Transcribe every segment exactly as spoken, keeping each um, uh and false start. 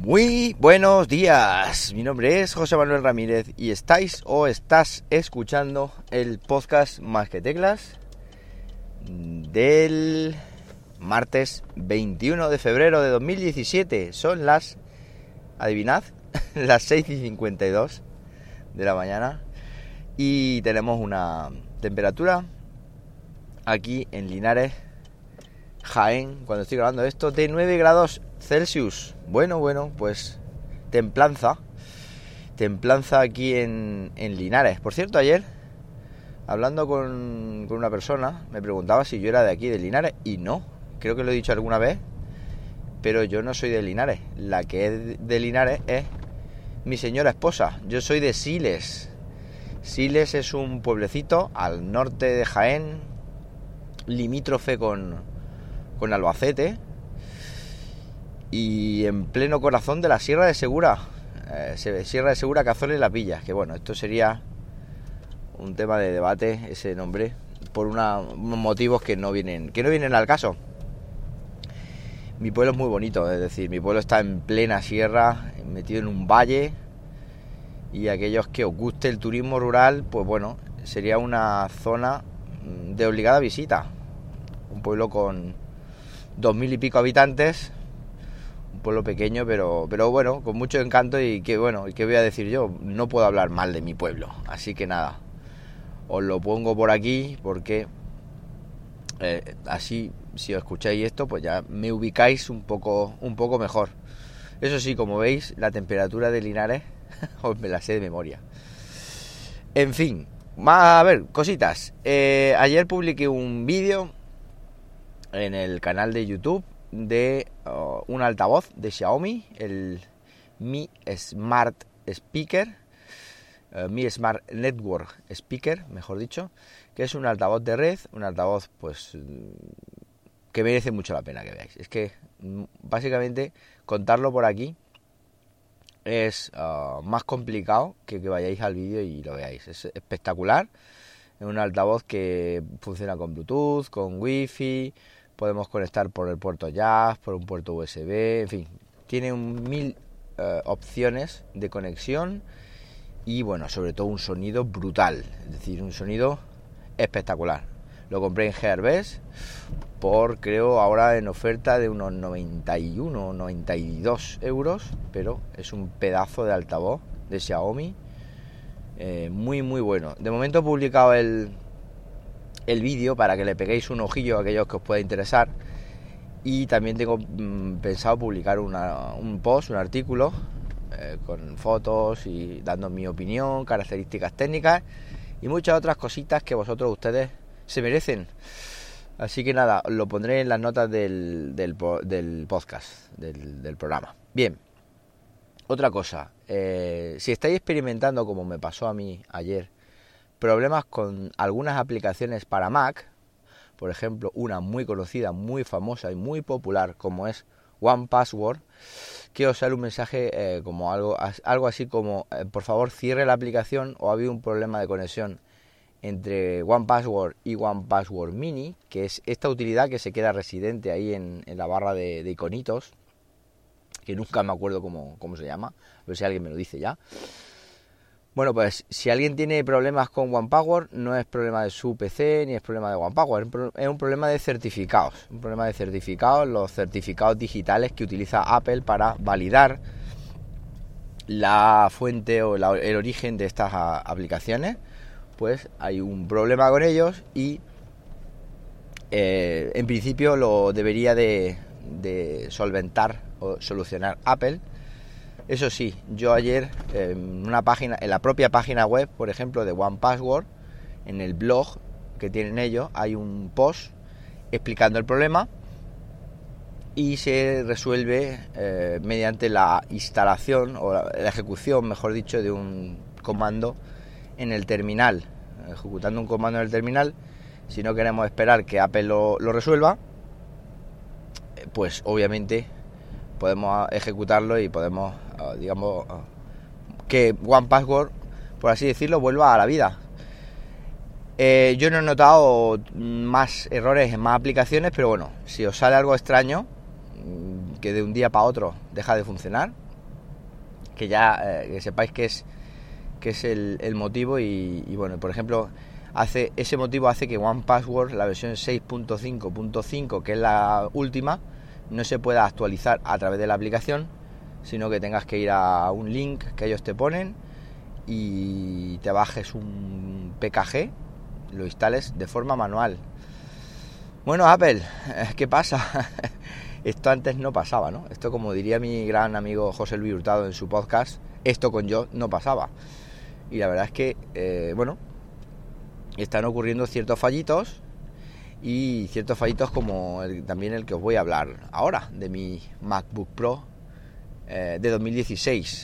Muy buenos días, mi nombre es José Manuel Ramírez y estáis o estás escuchando el podcast Más que Teclas del martes veintiuno de febrero de dos mil diecisiete. Son las, adivinad, las seis y cincuenta y dos de la mañana y tenemos una temperatura aquí en Linares, Jaén, cuando estoy grabando esto, de nueve grados Celsius. Bueno, bueno, pues templanza. Templanza aquí en, en Linares. Por cierto, ayer, hablando con, con una persona, me preguntaba si yo era de aquí, de Linares, y no. Creo que lo he dicho alguna vez, pero yo no soy de Linares. La que es de Linares es mi señora esposa. Yo soy de Siles. Siles es un pueblecito al norte de Jaén, limítrofe con, con Albacete y en pleno corazón de la Sierra de Segura, eh, Sierra de Segura, Cazorla y La Pilla, que bueno, esto sería un tema de debate, ese nombre, por una, unos motivos que no vienen que no vienen al caso. Mi pueblo es muy bonito, es decir, mi pueblo está en plena sierra, metido en un valle, y aquellos que os guste el turismo rural, pues bueno, sería una zona de obligada visita. Un pueblo con dos mil y pico habitantes, un pueblo pequeño, pero, pero bueno, con mucho encanto. Y que bueno, ¿y qué voy a decir yo? No puedo hablar mal de mi pueblo, así que nada, os lo pongo por aquí porque eh, así, si os escucháis esto, pues ya me ubicáis un poco, un poco mejor. Eso sí, como veis, la temperatura de Linares os me la sé de memoria. En fin, a ver, cositas. Eh, ayer publiqué un vídeo en el canal de YouTube de uh, un altavoz de Xiaomi, el Mi Smart Speaker, uh, Mi Smart Network Speaker, mejor dicho, que es un altavoz de red, un altavoz pues que merece mucho la pena que veáis. Es que básicamente contarlo por aquí es uh, más complicado que que vayáis al vídeo y lo veáis. Es espectacular. Es un altavoz que funciona con Bluetooth, con Wi-Fi. Podemos conectar por el puerto jack, por un puerto U S B, en fin, tiene un mil uh, opciones de conexión y bueno, sobre todo un sonido brutal, es decir, un sonido espectacular. Lo compré en Gearbest por, creo, ahora en oferta de unos noventa y uno, noventa y dos euros, pero es un pedazo de altavoz de Xiaomi, eh, muy muy bueno. De momento he publicado el... el vídeo para que le peguéis un ojillo a aquellos que os pueda interesar, y también tengo mmm, pensado publicar una, un post, un artículo eh, con fotos y dando mi opinión, características técnicas y muchas otras cositas que vosotros ustedes se merecen. Así que nada, lo pondré en las notas del, del, del podcast, del, del programa. Bien, otra cosa, eh, si estáis experimentando, como me pasó a mí ayer, problemas con algunas aplicaciones para Mac, por ejemplo, una muy conocida, muy famosa y muy popular como es one password, quiero usar un mensaje eh, como algo, algo así como eh, por favor cierre la aplicación, o ha habido un problema de conexión entre one password y one password mini, que es esta utilidad que se queda residente ahí en, en la barra de, de iconitos, que nunca me acuerdo cómo, cómo se llama, a ver si alguien me lo dice ya. Bueno, pues si alguien tiene problemas con one password, no es problema de su P C ni es problema de one password, es un problema de certificados, un problema de certificados, los certificados digitales que utiliza Apple para validar la fuente o la, el origen de estas a, aplicaciones. Pues hay un problema con ellos y eh, en principio lo debería de, de solventar o solucionar Apple. Eso sí, yo ayer en una página, en la propia página web, por ejemplo, de one password, en el blog que tienen ellos, hay un post explicando el problema y se resuelve eh, mediante la instalación o la, la ejecución, mejor dicho, de un comando en el terminal, ejecutando un comando en el terminal. Si no queremos esperar que Apple lo, lo resuelva, pues obviamente podemos ejecutarlo y podemos, digamos, que one password, por así decirlo, vuelva a la vida. Eh, yo no he notado más errores en más aplicaciones, pero bueno, si os sale algo extraño, que de un día para otro deja de funcionar, que ya eh, que sepáis que es que es el, el motivo y, y bueno, por ejemplo, hace ese motivo hace que One Password, la versión seis punto cinco punto cinco, que es la última, no se pueda actualizar a través de la aplicación, sino que tengas que ir a un link que ellos te ponen y te bajes un P K G, lo instales de forma manual. Bueno, Apple, ¿qué pasa? Esto antes no pasaba, ¿no? Esto, como diría mi gran amigo José Luis Hurtado en su podcast, esto con yo no pasaba. Y la verdad es que, eh, bueno, están ocurriendo ciertos fallitos y ciertos fallitos como el, también el que os voy a hablar ahora, de mi MacBook Pro eh, de dos mil dieciséis.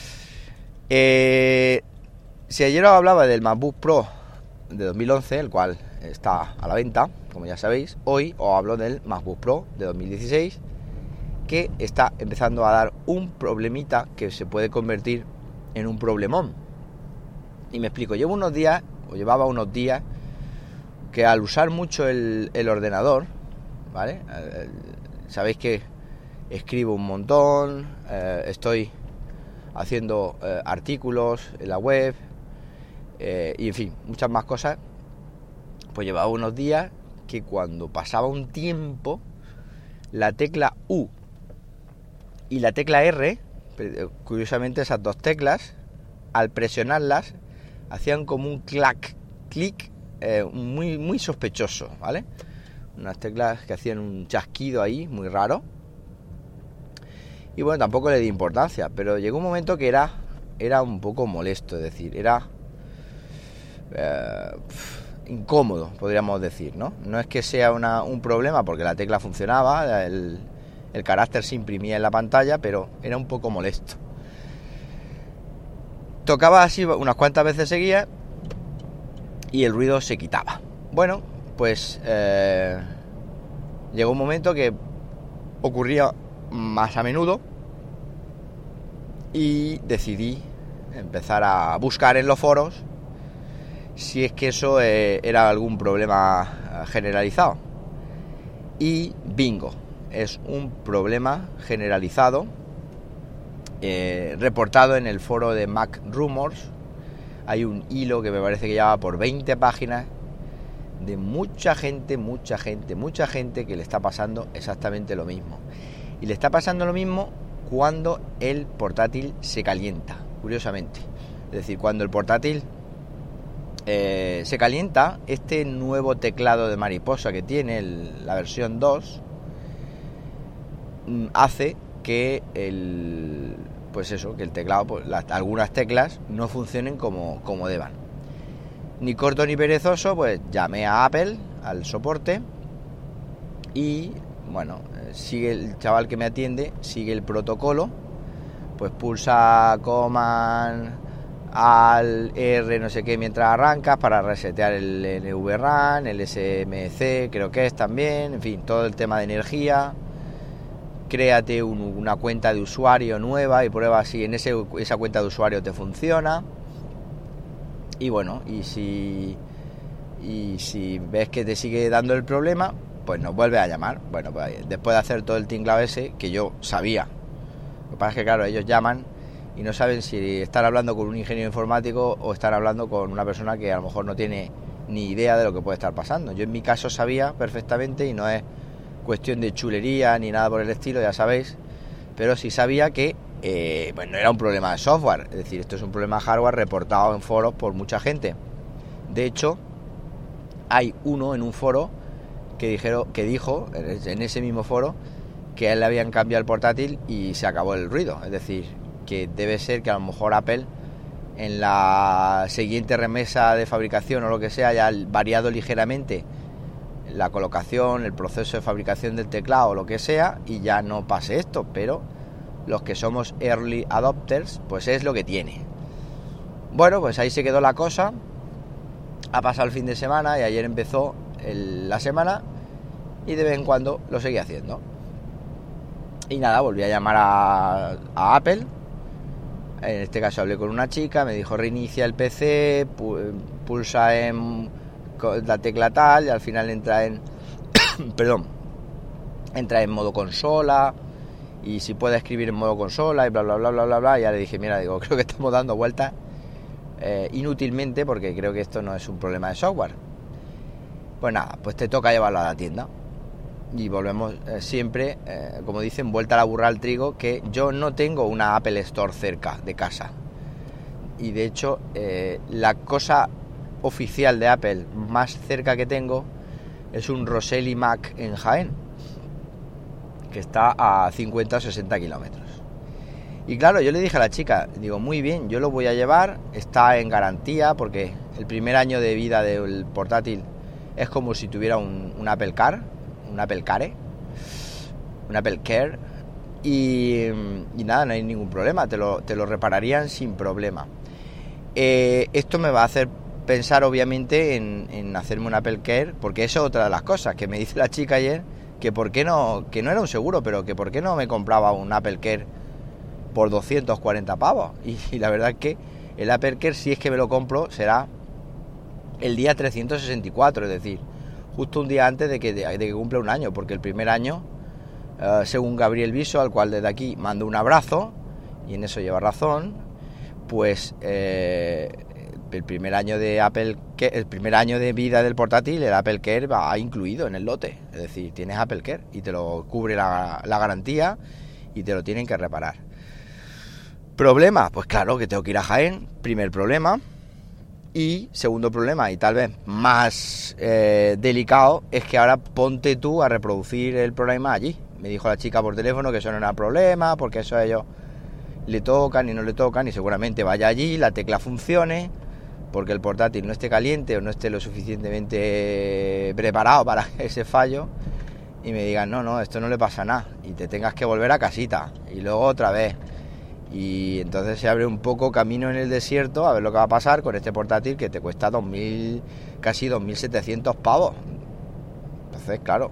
Eh, si ayer os hablaba del MacBook Pro de dos mil once, el cual está a la venta, como ya sabéis, hoy os hablo del MacBook Pro de dos mil dieciséis, que está empezando a dar un problemita que se puede convertir en un problemón. Y me explico, llevo unos días, o llevaba unos días, que al usar mucho el, el ordenador, ¿vale? Eh, sabéis que escribo un montón, eh, estoy haciendo eh, artículos en la web, eh, y en fin, muchas más cosas. Pues llevaba unos días que cuando pasaba un tiempo, la tecla U y la tecla R, curiosamente esas dos teclas, al presionarlas, hacían como un clac, clic, eh, muy, muy sospechoso, ¿vale? Unas teclas que hacían un chasquido ahí, muy raro. Y bueno, tampoco le di importancia, pero llegó un momento que era, era un poco molesto, es decir, era eh, incómodo, podríamos decir, ¿no? No es que sea una, un problema, porque la tecla funcionaba, el, el carácter se imprimía en la pantalla, pero era un poco molesto. Tocaba así unas cuantas veces seguidas y el ruido se quitaba. Bueno, pues eh, llegó un momento que ocurría más a menudo y decidí empezar a buscar en los foros si es que eso eh, era algún problema generalizado. Y bingo, es un problema generalizado, eh, reportado en el foro de Mac Rumors. Hay un hilo que me parece que lleva por veinte páginas de mucha gente, mucha gente, mucha gente que le está pasando exactamente lo mismo. Y le está pasando lo mismo cuando el portátil se calienta, curiosamente. Es decir, cuando el portátil eh, se calienta, este nuevo teclado de mariposa que tiene el, la versión dos, hace que el, pues eso, que el teclado, pues las, algunas teclas no funcionen como, como deban. Ni corto ni perezoso, pues llamé a Apple, al soporte, y bueno, sigue el chaval que me atiende, sigue el protocolo, pues pulsa Command al R no sé qué mientras arrancas para resetear el NVRAM, el S M C creo que es también, en fin, todo el tema de energía. Créate un, una cuenta de usuario nueva y prueba si en ese, esa cuenta de usuario te funciona. Y bueno, y si y si ves que te sigue dando el problema, pues nos vuelve a llamar. Bueno, pues después de hacer todo el tinglado ese, que yo sabía. Lo que pasa es que, claro, ellos llaman y no saben si están hablando con un ingeniero informático o están hablando con una persona que a lo mejor no tiene ni idea de lo que puede estar pasando. Yo en mi caso sabía perfectamente, y no es cuestión de chulería ni nada por el estilo, ya sabéis, pero sí sabía que eh, pues no era un problema de software, es decir, esto es un problema de hardware reportado en foros por mucha gente. De hecho, hay uno en un foro que dijeron, que dijo en ese mismo foro que a él le habían cambiado el portátil y se acabó el ruido, es decir, que debe ser que a lo mejor Apple en la siguiente remesa de fabricación o lo que sea haya variado ligeramente la colocación, el proceso de fabricación del teclado o lo que sea, y ya no pase esto, pero los que somos early adopters, pues es lo que tiene. Bueno, pues ahí se quedó la cosa. Ha pasado el fin de semana y ayer empezó el, la semana, y de vez en cuando lo seguí haciendo. Y nada, volví a llamar a, a Apple. En este caso hablé con una chica, me dijo reinicia el P C, pulsa en la tecla tal y al final entra en perdón entra en modo consola y si puede escribir en modo consola y bla bla bla bla bla bla. Y ya le dije, mira, digo, creo que estamos dando vueltas eh, inútilmente, porque creo que esto no es un problema de software. Pues nada, pues te toca llevarlo a la tienda. Y volvemos eh, siempre, eh, como dicen, vuelta a la burra al trigo, que yo no tengo una Apple Store cerca de casa. Y de hecho, eh, la cosa oficial de Apple más cerca que tengo es un Roselle Mac en Jaén, que está a cincuenta o sesenta kilómetros. Y claro, yo le dije a la chica, digo, muy bien, yo lo voy a llevar, está en garantía, porque el primer año de vida del portátil es como si tuviera un, un Apple Car, un Apple Care, un Apple Care, y, y nada, no hay ningún problema, te lo, te lo repararían sin problema. Eh, esto me va a hacer pensar obviamente en, en hacerme un Apple Care, porque eso es otra de las cosas que me dice la chica ayer, que por qué no, que no era un seguro, pero que por qué no me compraba un Apple Care por doscientos cuarenta pavos. Y, y la verdad es que el Apple Care, si es que me lo compro, será el día trescientos sesenta y cuatro, es decir, justo un día antes de que, de, de que cumpla un año, porque el primer año, eh, según Gabriel Viso, al cual desde aquí mando un abrazo, y en eso lleva razón, pues eh, el primer año de Apple, el primer año de vida del portátil, el Apple Care va incluido en el lote, es decir, tienes Apple Care y te lo cubre la, la garantía y te lo tienen que reparar. ¿Problema? Pues claro que tengo que ir a Jaén, primer problema. Y segundo problema, y tal vez más eh, delicado, es que ahora ponte tú a reproducir el programa allí. Me dijo la chica por teléfono que eso no era problema, porque eso a ellos le tocan y no le tocan, y seguramente vaya allí, la tecla funcione, porque el portátil no esté caliente o no esté lo suficientemente preparado para ese fallo, y me digan, no, no, esto no le pasa nada, y te tengas que volver a casita, y luego otra vez. Y entonces se abre un poco camino en el desierto a ver lo que va a pasar con este portátil que te cuesta dos mil, casi dos mil setecientos pavos. Entonces, claro,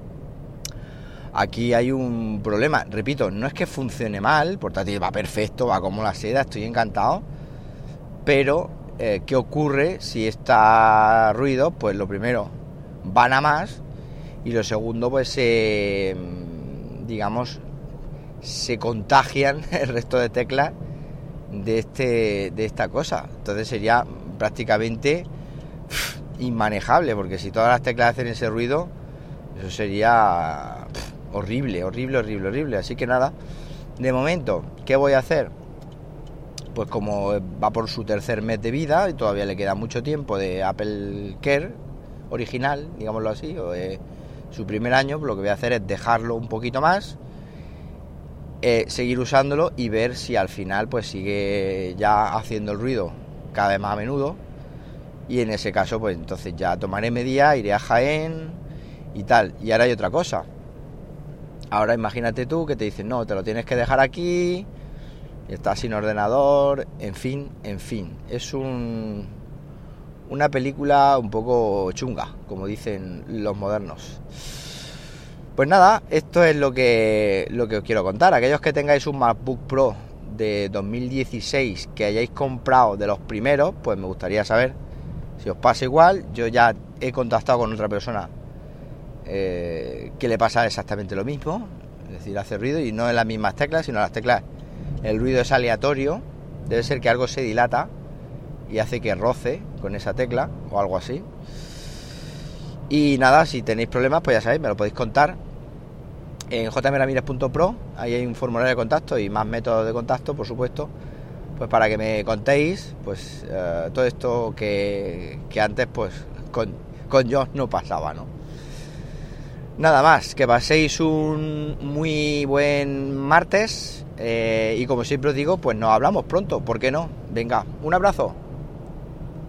aquí hay un problema. Repito, no es que funcione mal, el portátil va perfecto, va como la seda, estoy encantado. Pero, eh, ¿qué ocurre si está ruido? Pues lo primero, van a más. Y lo segundo, pues, eh, digamos, se contagian el resto de teclas de este de esta cosa. Entonces sería prácticamente pff, inmanejable, porque si todas las teclas hacen ese ruido, eso sería pff, horrible, horrible, horrible, horrible. Así que nada, de momento, ¿qué voy a hacer? Pues como va por su tercer mes de vida y todavía le queda mucho tiempo de Apple Care original, digámoslo así, o de su primer año, lo que voy a hacer es dejarlo un poquito más, Eh, seguir usándolo y ver si al final pues sigue ya haciendo el ruido cada vez más a menudo, y en ese caso pues entonces ya tomaré medidas, iré a Jaén y tal. Y ahora hay otra cosa. Ahora imagínate tú que te dicen, no, te lo tienes que dejar aquí, y estás sin ordenador, en fin, en fin, es un una película un poco chunga, como dicen los modernos. Pues nada, esto es lo que, lo que os quiero contar. Aquellos que tengáis un MacBook Pro de dos mil dieciséis que hayáis comprado de los primeros, pues me gustaría saber si os pasa igual. Yo ya he contactado con otra persona eh, que le pasa exactamente lo mismo, es decir, hace ruido y no en las mismas teclas, sino las teclas, el ruido es aleatorio, debe ser que algo se dilata y hace que roce con esa tecla o algo así. Y nada, si tenéis problemas, pues ya sabéis, me lo podéis contar en j m ramírez punto pro. Ahí hay un formulario de contacto y más métodos de contacto, por supuesto, pues para que me contéis pues uh, todo esto que, que antes pues con, con yo no pasaba, ¿no? Nada más, que paséis un muy buen martes, eh, y como siempre os digo, pues nos hablamos pronto, ¿por qué no? Venga, un abrazo.